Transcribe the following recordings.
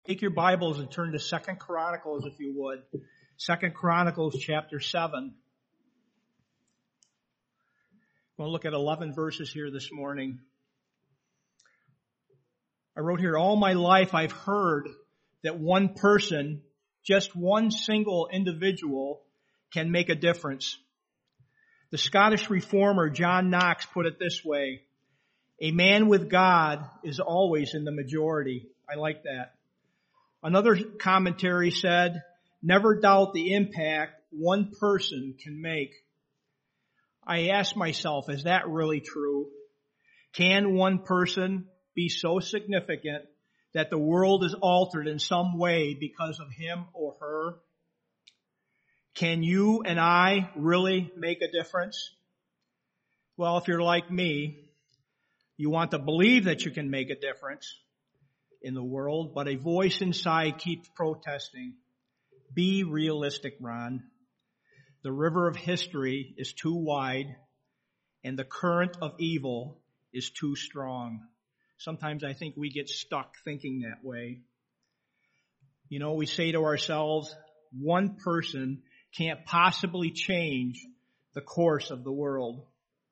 Take your Bibles and turn to 2 Chronicles, if you would. 2 Chronicles chapter 7. I'm going to look at 11 verses here this morning. I wrote here, all my life I've heard that one person, just one single individual, can make a difference. The Scottish reformer John Knox put it this way, a man with God is always in the majority. I like that. Another commentary said, never doubt the impact one person can make. I asked myself, is that really true? Can one person be so significant that the world is altered in some way because of him or her? Can you and I really make a difference? Well, if you're like me, you want to believe that you can make a difference in the world, but a voice inside keeps protesting. Be realistic, Ron. The river of history is too wide and the current of evil is too strong. Sometimes I think we get stuck thinking that way. You know, we say to ourselves, one person can't possibly change the course of the world.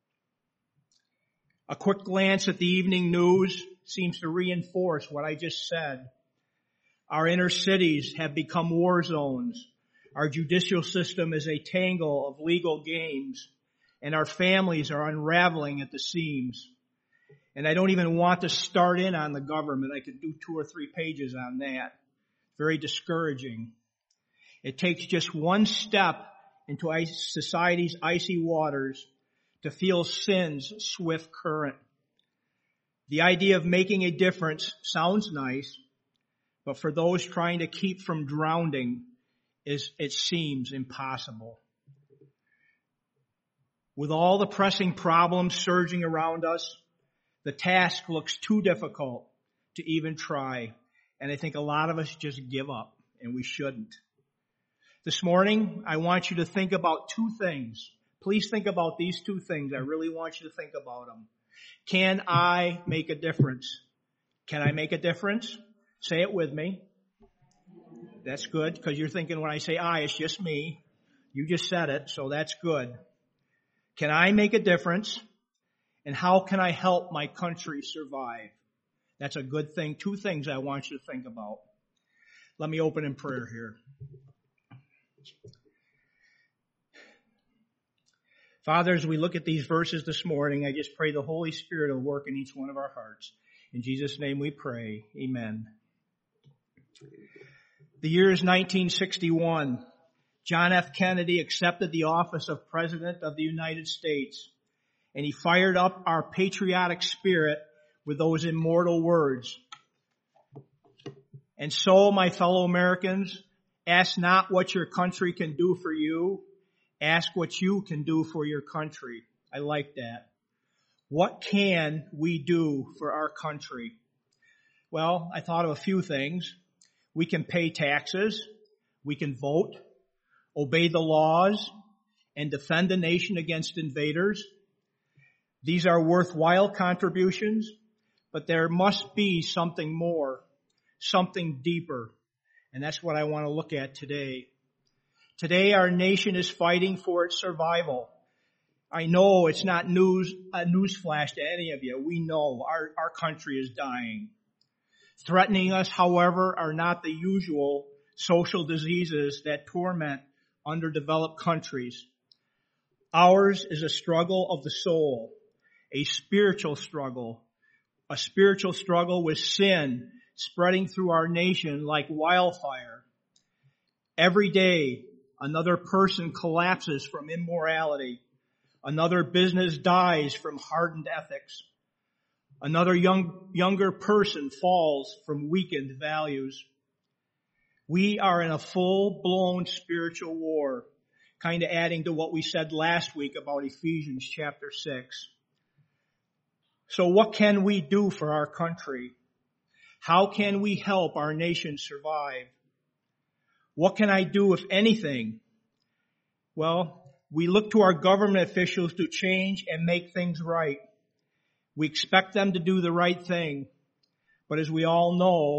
A quick glance at the evening news seems to reinforce what I just said. Our inner cities have become war zones. Our judicial system is a tangle of legal games, and our families are unraveling at the seams. And I don't even want to start in on the government. I could do 2 or 3 pages on that. Very discouraging. It takes just one step into society's icy waters to feel sin's swift current. The idea of making a difference sounds nice, but for those trying to keep from drowning, it seems impossible. With all the pressing problems surging around us, the task looks too difficult to even try, and I think a lot of us just give up, and we shouldn't. This morning, I want you to think about 2 things. Please think about these 2 things. I really want you to think about them. Can I make a difference? Can I make a difference? Say it with me. That's good, because you're thinking when I say I, it's just me. You just said it, so that's good. Can I make a difference? And how can I help my country survive? That's a good thing. 2 things I want you to think about. Let me open in prayer here. Father, as we look at these verses this morning, I just pray the Holy Spirit will work in each one of our hearts. In Jesus' name we pray. Amen. The year is 1961. John F. Kennedy accepted the office of President of the United States, and he fired up our patriotic spirit with those immortal words. And so, my fellow Americans, ask not what your country can do for you, ask what you can do for your country. I like that. What can we do for our country? Well, I thought of a few things. We can pay taxes. We can vote, obey the laws, and defend the nation against invaders. These are worthwhile contributions, but there must be something more, something deeper. And that's what I want to look at today. Today, our nation is fighting for its survival. I know it's not a newsflash to any of you. We know our country is dying. Threatening us, however, are not the usual social diseases that torment underdeveloped countries. Ours is a struggle of the soul, a spiritual struggle with sin spreading through our nation like wildfire. Every day, another person collapses from immorality. Another business dies from hardened ethics. Another younger person falls from weakened values. We are in a full-blown spiritual war, kind of adding to what we said last week about Ephesians chapter 6. So what can we do for our country? How can we help our nation survive? What can I do, if anything? Well, we look to our government officials to change and make things right. We expect them to do the right thing. But as we all know,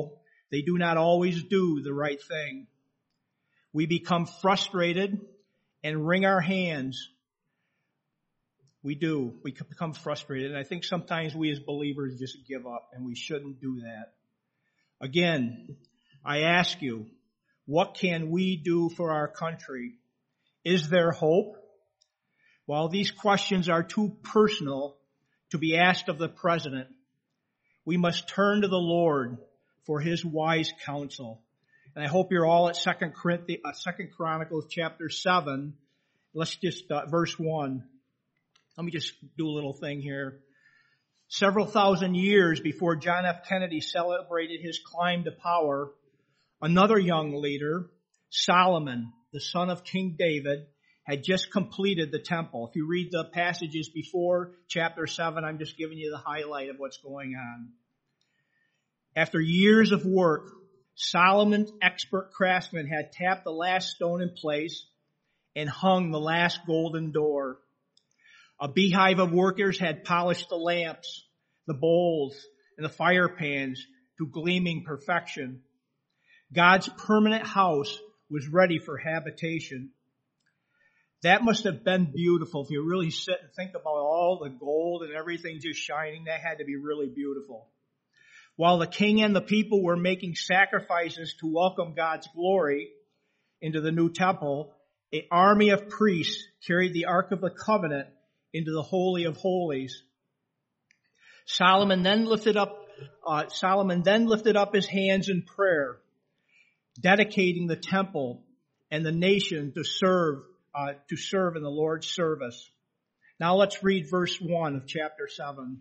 They do not always do the right thing. We become frustrated and wring our hands. We do. We become frustrated. And I think sometimes we as believers just give up, and we shouldn't do that. Again, I ask you, what can we do for our country? Is there hope? While these questions are too personal to be asked of the president, we must turn to the Lord for his wise counsel. And I hope you're all at 2 Chronicles chapter 7. Let's just, verse 1. Let me just do a little thing here. Several thousand years before John F. Kennedy celebrated his climb to power, another young leader, Solomon, the son of King David, had just completed the temple. If you read the passages before chapter 7, I'm just giving you the highlight of what's going on. After years of work, Solomon's expert craftsman had tapped the last stone in place and hung the last golden door. A beehive of workers had polished the lamps, the bowls, and the fire pans to gleaming perfection. God's permanent house was ready for habitation. That must have been beautiful. If you really sit and think about all the gold and everything just shining, that had to be really beautiful. While the king and the people were making sacrifices to welcome God's glory into the new temple, an army of priests carried the Ark of the Covenant into the Holy of Holies. Solomon then lifted up his hands in prayer, dedicating the temple and the nation to serve in the Lord's service. Now let's read verse 1 of chapter 7.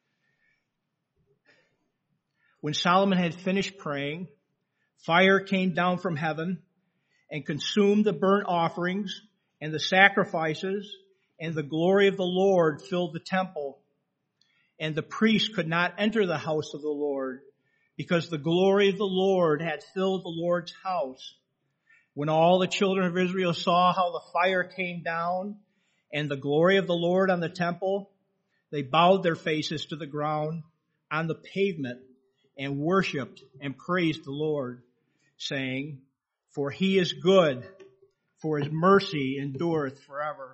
When Solomon had finished praying, fire came down from heaven and consumed the burnt offerings and the sacrifices, and the glory of the Lord filled the temple. And the priests could not enter the house of the Lord, because the glory of the Lord had filled the Lord's house. When all the children of Israel saw how the fire came down and the glory of the Lord on the temple, they bowed their faces to the ground on the pavement and worshiped and praised the Lord, saying, "For he is good, for his mercy endureth forever."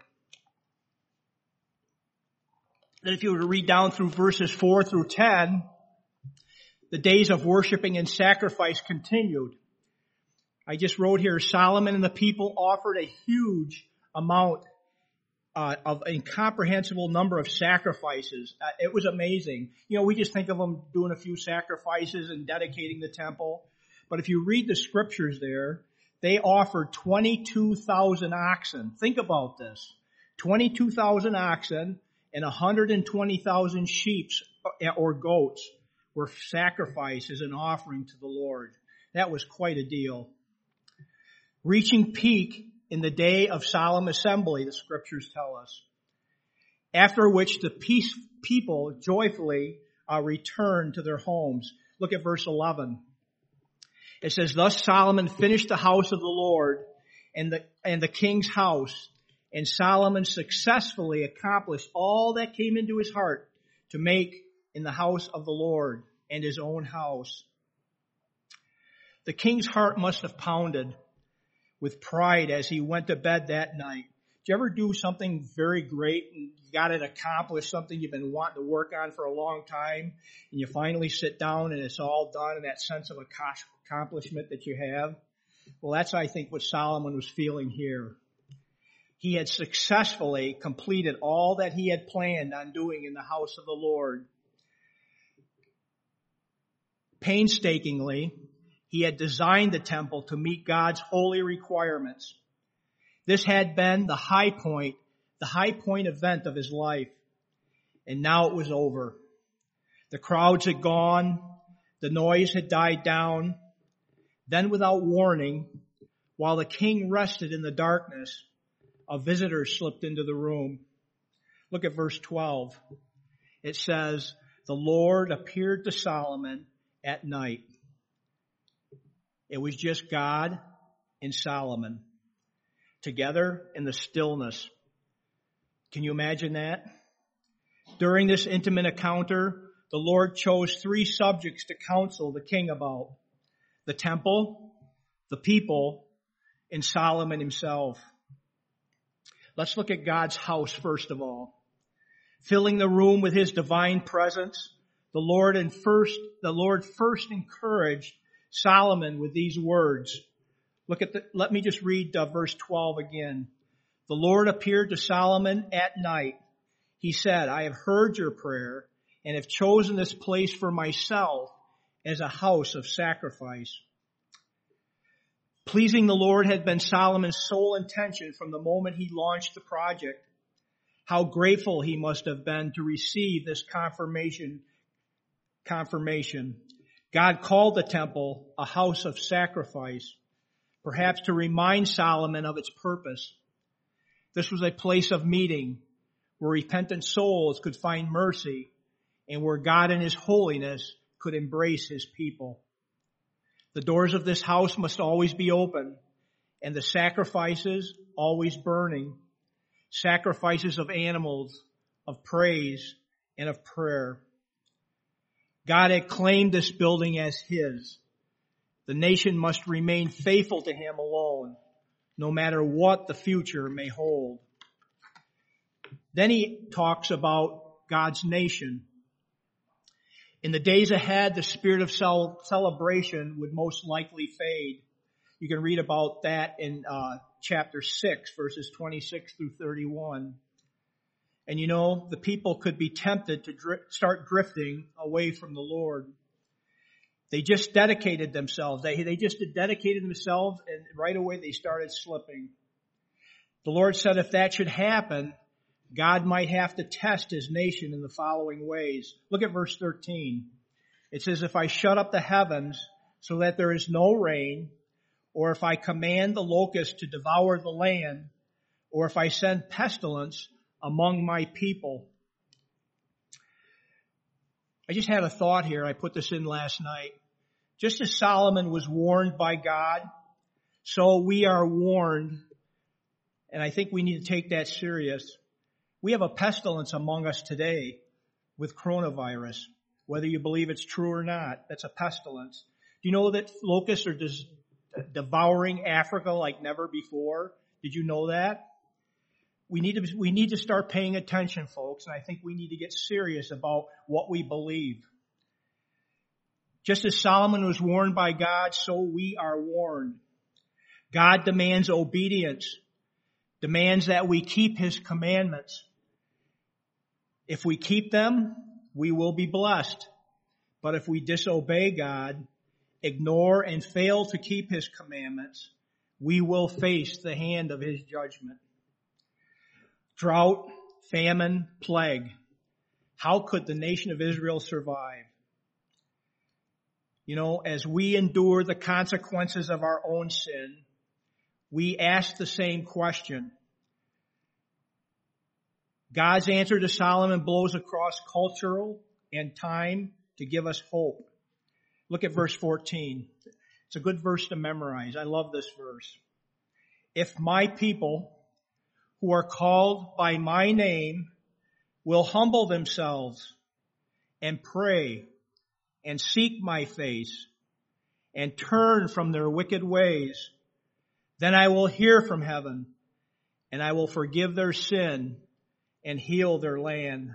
Then if you were to read down through verses 4 through 10, the days of worshiping and sacrifice continued. I just wrote here, Solomon and the people offered a huge amount of incomprehensible number of sacrifices. It was amazing. You know, we just think of them doing a few sacrifices and dedicating the temple. But if you read the scriptures there, they offered 22,000 oxen. Think about this. 22,000 oxen and 120,000 sheep or goats were sacrificed as an offering to the Lord. That was quite a deal. Reaching peak in the day of solemn assembly, the scriptures tell us. After which the people joyfully returned to their homes. Look at verse 11. It says, "Thus Solomon finished the house of the Lord and the king's house, and Solomon successfully accomplished all that came into his heart to make in the house of the Lord and his own house." The king's heart must have pounded with pride as he went to bed that night. Did you ever do something very great and you got it accomplished, something you've been wanting to work on for a long time, and you finally sit down and it's all done, and that sense of accomplishment that you have? Well, that's, I think, what Solomon was feeling here. He had successfully completed all that he had planned on doing in the house of the Lord. Painstakingly, he had designed the temple to meet God's holy requirements. This had been the high point event of his life. And now it was over. The crowds had gone. The noise had died down. Then, without warning, while the king rested in the darkness, a visitor slipped into the room. Look at verse 12. It says, "The Lord appeared to Solomon at night." It was just God and Solomon together in the stillness. Can you imagine that? During this intimate encounter, the Lord chose 3 subjects to counsel the king about. the temple, the people, and Solomon himself. Let's look at God's house first of all. Filling the room with his divine presence, the Lord first encouraged Solomon with these words. Let me just read verse 12 again. The Lord appeared to Solomon at night. He said, I have heard your prayer and have chosen this place for myself as a house of sacrifice. Pleasing the Lord had been Solomon's sole intention from the moment he launched the project. How grateful he must have been to receive this confirmation. God called the temple a house of sacrifice, perhaps to remind Solomon of its purpose. This was a place of meeting where repentant souls could find mercy and where God in his holiness could embrace his people. The doors of this house must always be open and the sacrifices always burning. Sacrifices of animals, of praise, and of prayer. God had claimed this building as his. The nation must remain faithful to him alone, no matter what the future may hold. Then he talks about God's nation. In the days ahead, the spirit of celebration would most likely fade. You can read about that in chapter 6, verses 26 through 31. And you know, the people could be tempted to start drifting away from the Lord. They just dedicated themselves. They just dedicated themselves, and right away they started slipping. The Lord said if that should happen, God might have to test his nation in the following ways. Look at verse 13. It says, if I shut up the heavens so that there is no rain, or if I command the locust to devour the land, or if I send pestilence among my people. I just had a thought here. I put this in last night. Just as Solomon was warned by God, so we are warned, and I think we need to take that serious. We have a pestilence among us today with coronavirus. Whether you believe it's true or not, that's a pestilence. Do you know that locusts are devouring Africa like never before? Did you know that? We need to start paying attention, folks, and I think we need to get serious about what we believe. Just as Solomon was warned by God, so we are warned. God demands obedience, demands that we keep his commandments. If we keep them, we will be blessed. But if we disobey God, ignore and fail to keep his commandments, we will face the hand of his judgment. Drought, famine, plague. How could the nation of Israel survive? You know, as we endure the consequences of our own sin, we ask the same question. God's answer to Solomon blows across cultural and time to give us hope. Look at verse 14. It's a good verse to memorize. I love this verse. If my people who are called by my name will humble themselves and pray and seek my face and turn from their wicked ways, then I will hear from heaven and I will forgive their sin and heal their land.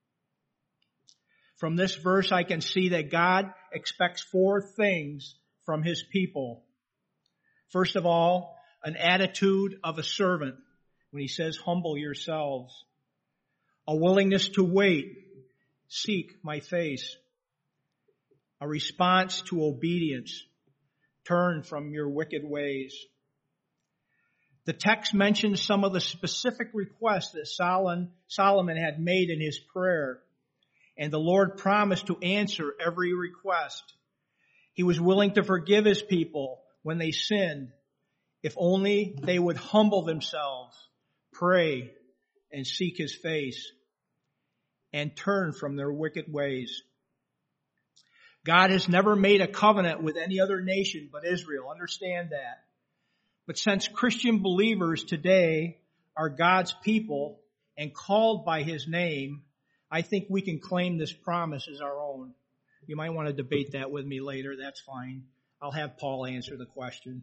From this verse, I can see that God expects 4 things from his people. First of all, an attitude of a servant when he says, humble yourselves. A willingness to wait, seek my face. A response to obedience, turn from your wicked ways. The text mentions some of the specific requests that Solomon had made in his prayer, and the Lord promised to answer every request. He was willing to forgive his people when they sinned, if only they would humble themselves, pray, and seek his face, and turn from their wicked ways. God has never made a covenant with any other nation but Israel. Understand that. But since Christian believers today are God's people and called by his name, I think we can claim this promise as our own. You might want to debate that with me later. That's fine. I'll have Paul answer the question.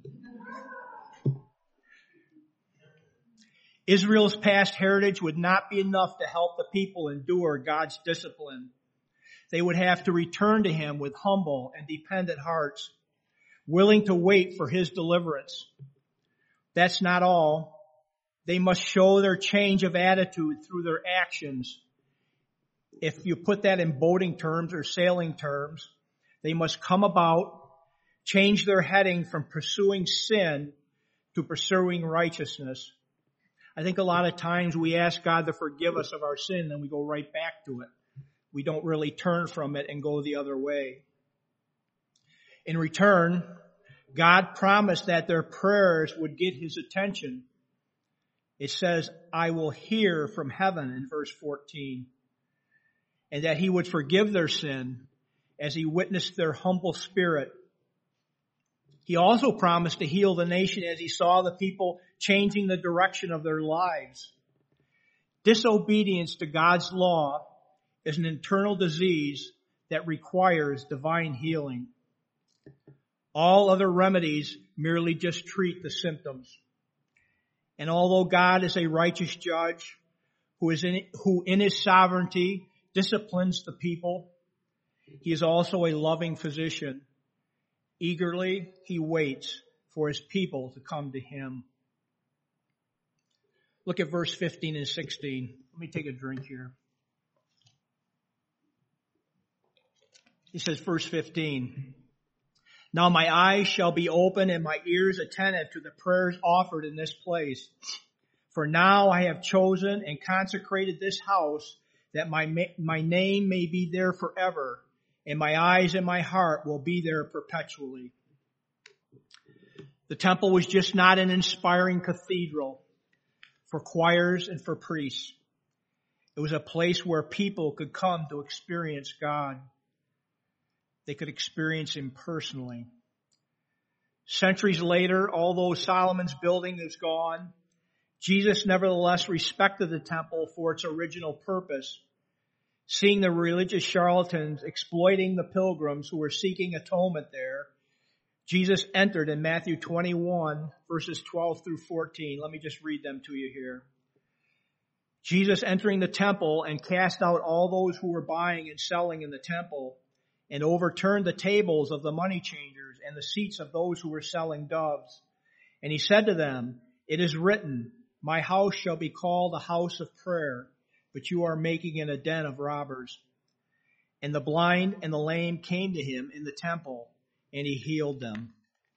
Israel's past heritage would not be enough to help the people endure God's discipline. They would have to return to Him with humble and dependent hearts, willing to wait for His deliverance. That's not all. They must show their change of attitude through their actions. If you put that in boating terms or sailing terms, they must come about, change their heading from pursuing sin to pursuing righteousness. I think a lot of times we ask God to forgive us of our sin and we go right back to it. We don't really turn from it and go the other way. In return, God promised that their prayers would get His attention. It says, I will hear from heaven in verse 14. And that He would forgive their sin as He witnessed their humble spirit. He also promised to heal the nation as He saw the people changing the direction of their lives. Disobedience to God's law is an internal disease that requires divine healing. All other remedies merely just treat the symptoms. And although God is a righteous judge who in His sovereignty disciplines the people, He is also a loving physician. Eagerly, He waits for His people to come to Him. Look at verse 15 and 16. Let me take a drink here. He says, verse 15, Now my eyes shall be open and my ears attentive to the prayers offered in this place. For now I have chosen and consecrated this house that my name may be there forever, and my eyes and my heart will be there perpetually. The temple was just not an inspiring cathedral for choirs and for priests. It was a place where people could come to experience God. They could experience Him personally. Centuries later, although Solomon's building is gone, Jesus nevertheless respected the temple for its original purpose. Seeing the religious charlatans exploiting the pilgrims who were seeking atonement there, Jesus entered in Matthew 21, verses 12 through 14. Let me just read them to you here. Jesus entering the temple and cast out all those who were buying and selling in the temple, and overturned the tables of the money changers and the seats of those who were selling doves. And He said to them, It is written, My house shall be called a house of prayer, but you are making it a den of robbers. And the blind and the lame came to Him in the temple, and He healed them.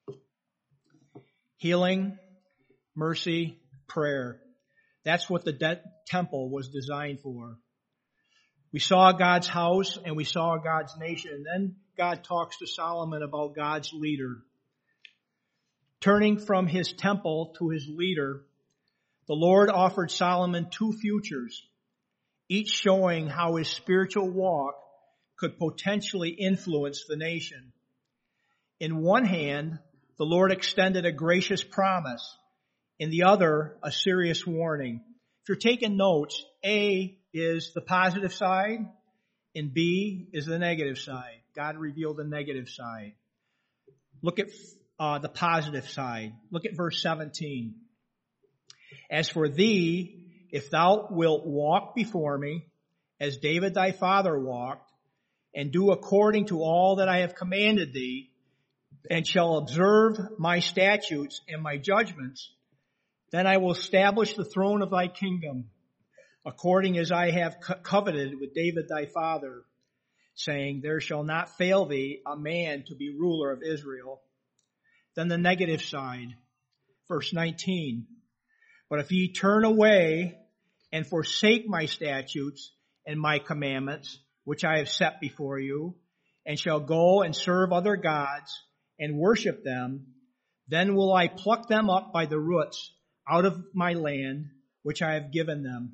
Healing, mercy, prayer. That's what the temple was designed for. We saw God's house and we saw God's nation. And then God talks to Solomon about God's leader. Turning from His temple to His leader, the Lord offered Solomon two futures, each showing how his spiritual walk could potentially influence the nation. In one hand, the Lord extended a gracious promise. In the other, a serious warning. If you're taking notes, A is the positive side, and B is the negative side. God revealed the negative side. Look at the positive side. Look at verse 17. As for thee, if thou wilt walk before me, as David thy father walked, and do according to all that I have commanded thee, and shall observe my statutes and my judgments, then I will establish the throne of thy kingdom, according as I have coveted with David thy father, saying, There shall not fail thee a man to be ruler of Israel. Then the negative side, verse 19. But if ye turn away and forsake my statutes and my commandments, which I have set before you, and shall go and serve other gods and worship them, then will I pluck them up by the roots out of my land, which I have given them,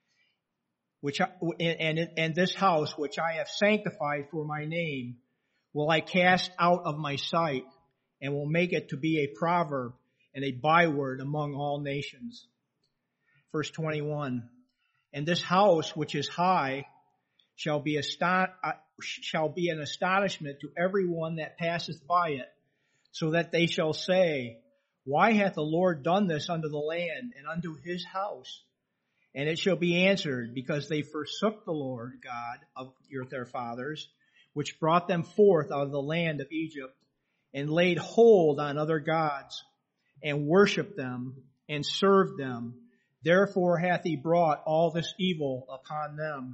and this house which I have sanctified for my name, will I cast out of my sight, and will make it to be a proverb and a byword among all nations. Verse 21, And this house which is high shall be an astonishment to everyone that passeth by it. so that they shall say, why hath the Lord done this unto the land and unto his house? And it shall be answered, because they forsook the Lord God of their fathers, which brought them forth out of the land of Egypt, and laid hold on other gods, and worshipped them, and served them. Therefore hath he brought all this evil upon them.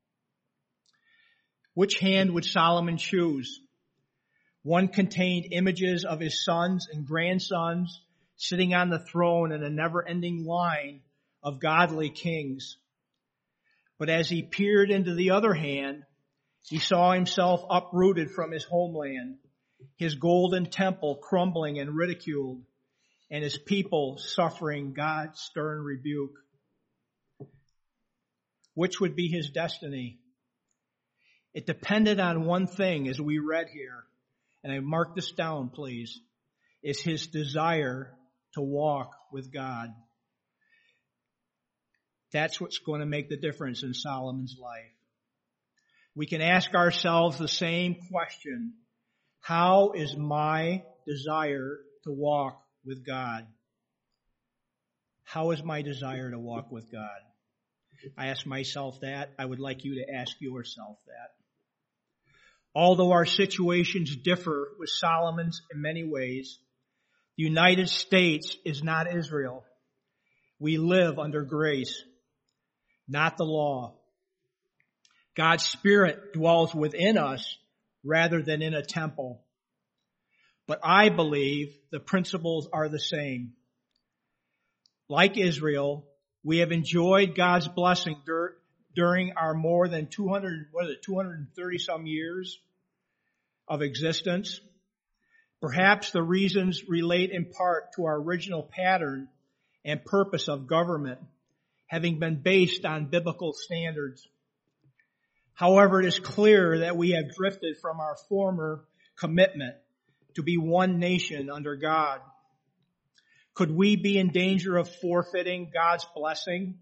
Which hand would Solomon choose? One contained images of his sons and grandsons sitting on the throne in a never-ending line of godly kings. But as he peered into the other hand, he saw himself uprooted from his homeland, his golden temple crumbling and ridiculed, and his people suffering God's stern rebuke. Which would be his destiny? It depended on one thing, as we read here, and I mark this down, please, is his desire to walk with God. That's what's going to make the difference in Solomon's life. We can ask ourselves the same question. How is my desire to walk with God? How is my desire to walk with God? I ask myself that. I would like you to ask yourself that. Although our situations differ with Solomon's in many ways, the United States is not Israel. We live under grace, not the law. God's Spirit dwells within us rather than in a temple. But I believe the principles are the same. Like Israel, we have enjoyed God's blessing during our more than 230 some years of existence. Perhaps the reasons relate in part to our original pattern and purpose of government, having been based on biblical standards. However, it is clear that we have drifted from our former commitment to be one nation under God. Could we be in danger of forfeiting God's blessing?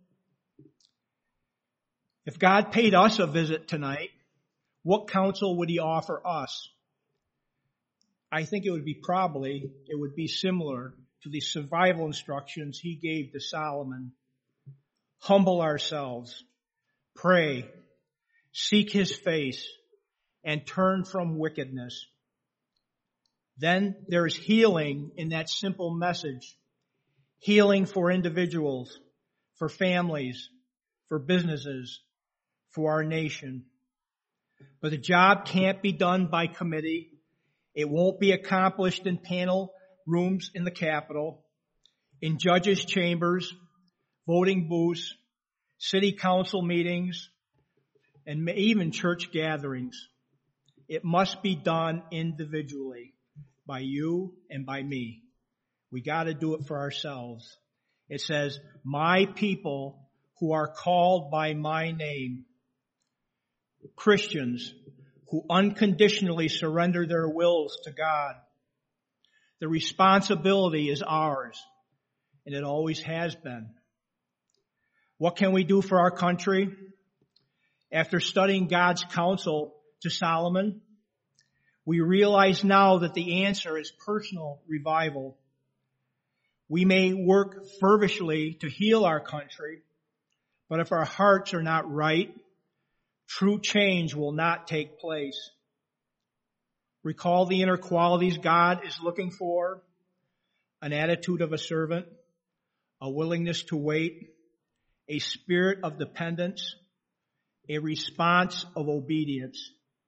If God paid us a visit tonight, what counsel would he offer us? I think it would be similar to the survival instructions he gave to Solomon. Humble ourselves, pray, seek his face, and turn from wickedness. Then there is healing in that simple message. Healing for individuals, for families, for businesses, for our nation. But the job can't be done by committee. It won't be accomplished in panel rooms in the Capitol, in judges' chambers, voting booths, city council meetings, and even church gatherings. It must be done individually, by you and by me. We got to do it for ourselves. It says, my people who are called by my name, Christians who unconditionally surrender their wills to God. The responsibility is ours, and it always has been. What can we do for our country? After studying God's counsel to Solomon, we realize now that the answer is personal revival. We may work fervently to heal our country, but if our hearts are not right, true change will not take place. Recall the inner qualities God is looking for: an attitude of a servant, a willingness to wait, a spirit of dependence, a response of obedience.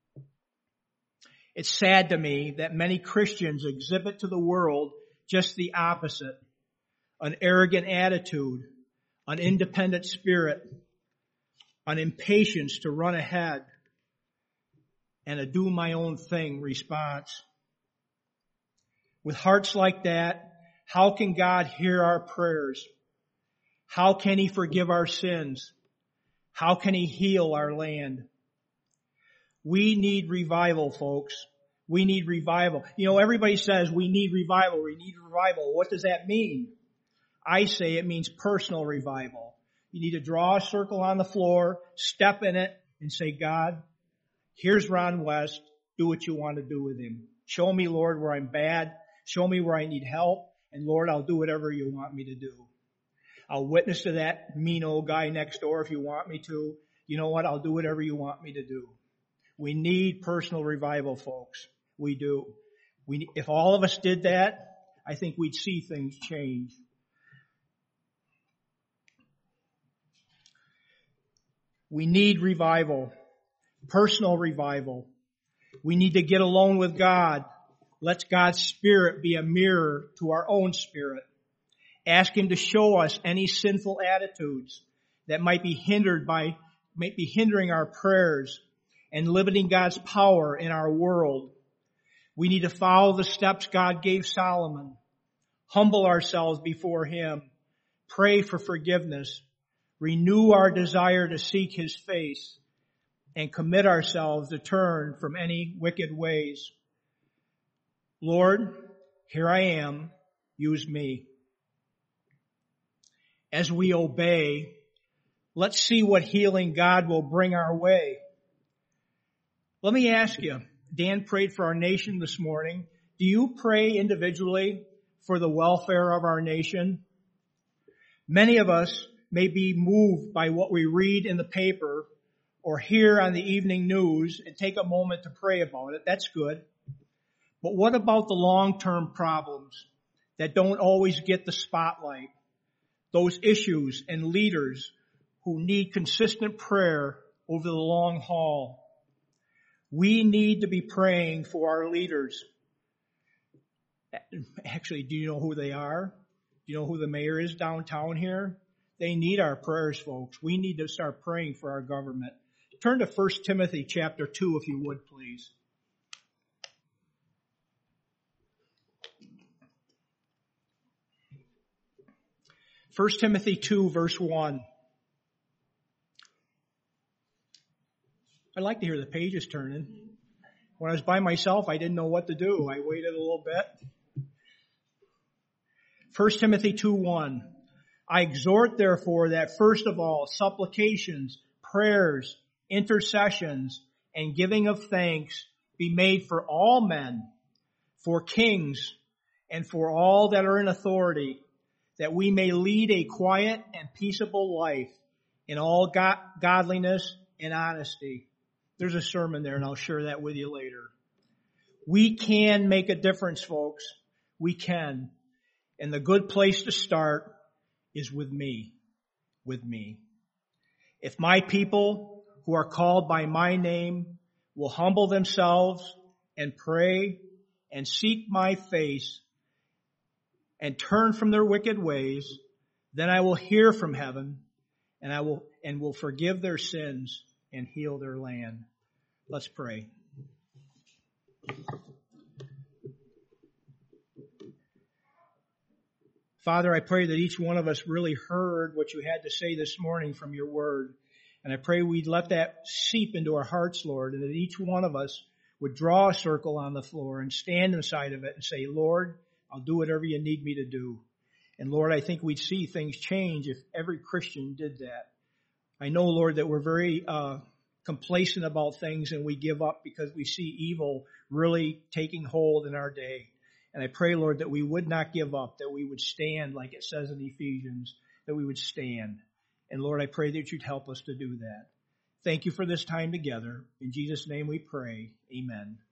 It's sad to me that many Christians exhibit to the world just the opposite: an arrogant attitude, an independent spirit, an impatience to run ahead, and a do my own thing response. With hearts like that, how can God hear our prayers? How can he forgive our sins? How can he heal our land? We need revival, folks. We need revival. You know, everybody says we need revival. We need revival. What does that mean? I say it means personal revival. You need to draw a circle on the floor, step in it, and say, God, here's Ron West. Do what you want to do with him. Show me, Lord, where I'm bad. Show me where I need help. And Lord, I'll do whatever you want me to do. I'll witness to that mean old guy next door if you want me to. You know what? I'll do whatever you want me to do. We need personal revival, folks. We do. If all of us did that, I think we'd see things change. We need revival, personal revival. We need to get alone with God. Let God's Spirit be a mirror to our own spirit. Ask Him to show us any sinful attitudes that might be hindering our prayers and limiting God's power in our world. We need to follow the steps God gave Solomon. Humble ourselves before Him. Pray for forgiveness. Renew our desire to seek His face and commit ourselves to turn from any wicked ways. Lord, here I am. Use me. As we obey, let's see what healing God will bring our way. Let me ask you, Dan prayed for our nation this morning. Do you pray individually for the welfare of our nation? Many of us may be moved by what we read in the paper or hear on the evening news and take a moment to pray about it. That's good. But what about the long-term problems that don't always get the spotlight? Those issues and leaders who need consistent prayer over the long haul. We need to be praying for our leaders. Actually, do you know who they are? Do you know who the mayor is downtown here? They need our prayers, folks. We need to start praying for our government. Turn to 1 Timothy chapter 2, if you would, please. 1 Timothy 2, verse 1. I like to hear the pages turning. When I was by myself, I didn't know what to do. I waited a little bit. 1 Timothy 2:1. I exhort, therefore, that first of all, supplications, prayers, intercessions, and giving of thanks be made for all men, for kings, and for all that are in authority, that we may lead a quiet and peaceable life in all godliness and honesty. There's a sermon there, and I'll share that with you later. We can make a difference, folks. We can. And the good place to start is with me. With me. If my people who are called by my name will humble themselves and pray and seek my face and turn from their wicked ways, then I will hear from heaven and will forgive their sins and heal their land. Let's pray. Father, I pray that each one of us really heard what you had to say this morning from your word. And I pray we'd let that seep into our hearts, Lord, and that each one of us would draw a circle on the floor and stand inside of it and say, Lord, I'll do whatever you need me to do. And Lord, I think we'd see things change if every Christian did that. I know, Lord, that we're very complacent about things and we give up because we see evil really taking hold in our day. And I pray, Lord, that we would not give up, that we would stand like it says in Ephesians, that we would stand. And Lord, I pray that you'd help us to do that. Thank you for this time together. In Jesus' name we pray. Amen.